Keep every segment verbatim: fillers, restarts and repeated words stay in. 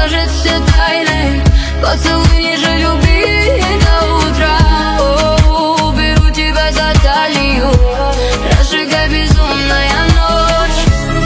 разложит все тайны. Поцелуй ниже любви до утра. О, беру тебя за талию, разжигай безумная ночь.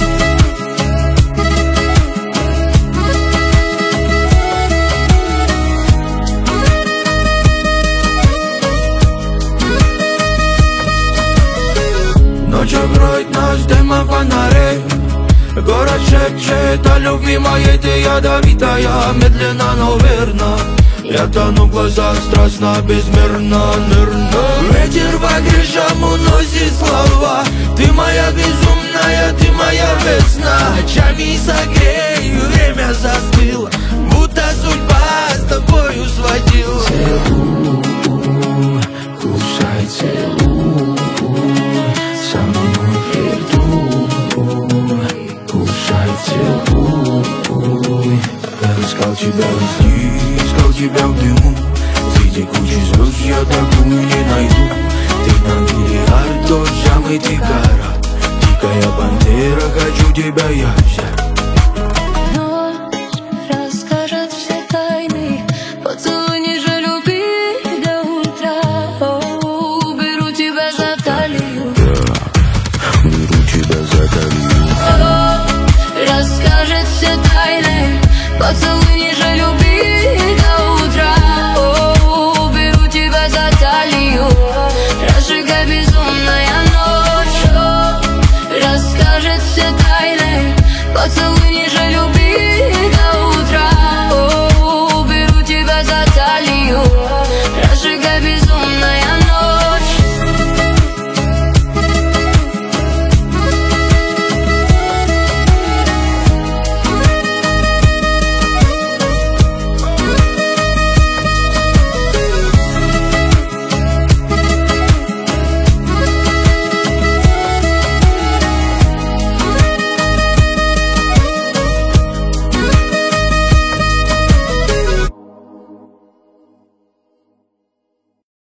Ночь оброет нас дымом фонарей. Город шепчет о любви моей, ты ядовитая, медленно, но верно. Я тону в глазах страстно, безмерно, нырну. Ветер по крышам уносит слова. Ты моя безумная, ты моя весна. Ночами согрею, время застыло, будто судьба с тобою сводила. Целуй, кусай, целуй, со мной флиртуй, кусай, целуй. Я искал тебя везде, искал тебя в дыму. Среди кучи звезд я такую не найду. Ты на миллиард, тот самый ты гора. Дикая пантера, хочу тебя я взять.